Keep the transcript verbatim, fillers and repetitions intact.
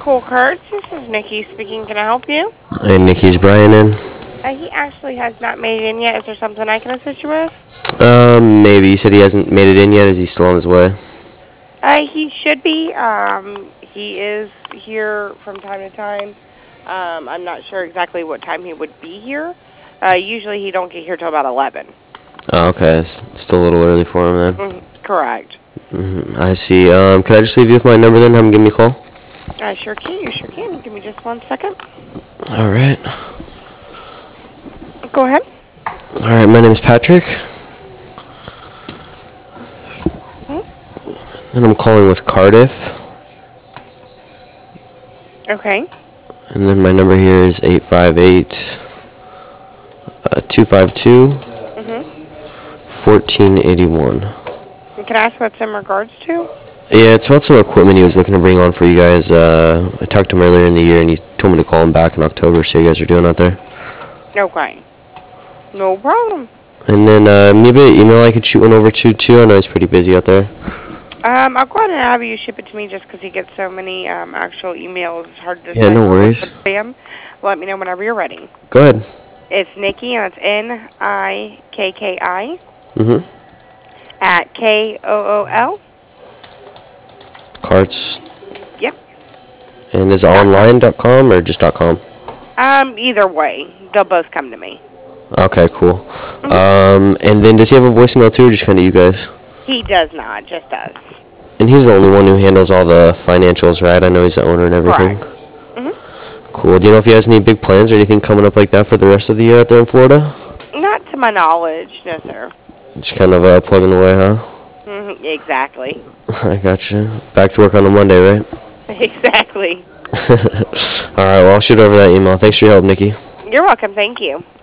Cool Cards. This is Nikki speaking. Can I help you? Hey, Nikki's Brian in? Uh, he actually has not made it in yet. Is there something I can assist you with? Um, maybe. You said he hasn't made it in yet. Is he still on his way? Uh, he should be. Um, he is here from time to time. Um, I'm not sure exactly what time he would be here. Uh, usually he don't get here till about eleven. Oh, okay. It's still a little early for him then. Mm-hmm. Correct. Mm-hmm. I see. Um, can I just leave you with my number then? Have him give me a call? I sure can. You sure can. Give me just one second. All right. Go ahead. All right. My name is Patrick. Hmm? And I'm calling with Cardiff. Okay. And then my number here is eight five eight, two five two, Mm-hmm. fourteen eighty-one. Can I ask what it's in regards to? Yeah, it's about some equipment he was looking to bring on for you guys. Uh, I talked to him earlier in the year, and he told me to call him back in October, see how you guys are doing out there. Okay. No problem. And then uh, maybe an email I could shoot one over to, too. I know he's pretty busy out there. Um, I'll go ahead and have you ship it to me just because he gets so many um, actual emails. It's hard to Yeah, no worries. Spam. Let me know whenever you're ready. Go ahead. It's Nikki, and it's N I K K I Mm-hmm. at K O O L. Cards. Yep. And is it online dot com or just .com? Um, either way, they'll both come to me. Okay, cool. Mm-hmm. Um, and then does he have a voicemail, too, or just kind of you guys? He does not, just us. And he's the only one who handles all the financials, right? I know he's the owner and everything. Correct. Mm-hmm. Cool. Do you know if he has any big plans or anything coming up like that for the rest of the year out there in Florida? Not to my knowledge, no, sir. Just kind of uh, plugging away, huh? Mm-hmm. Exactly. I gotcha. Back to work on a Monday, right? Exactly. All right, well, I'll shoot over that email. Thanks for your help, Nikki. You're welcome. Thank you.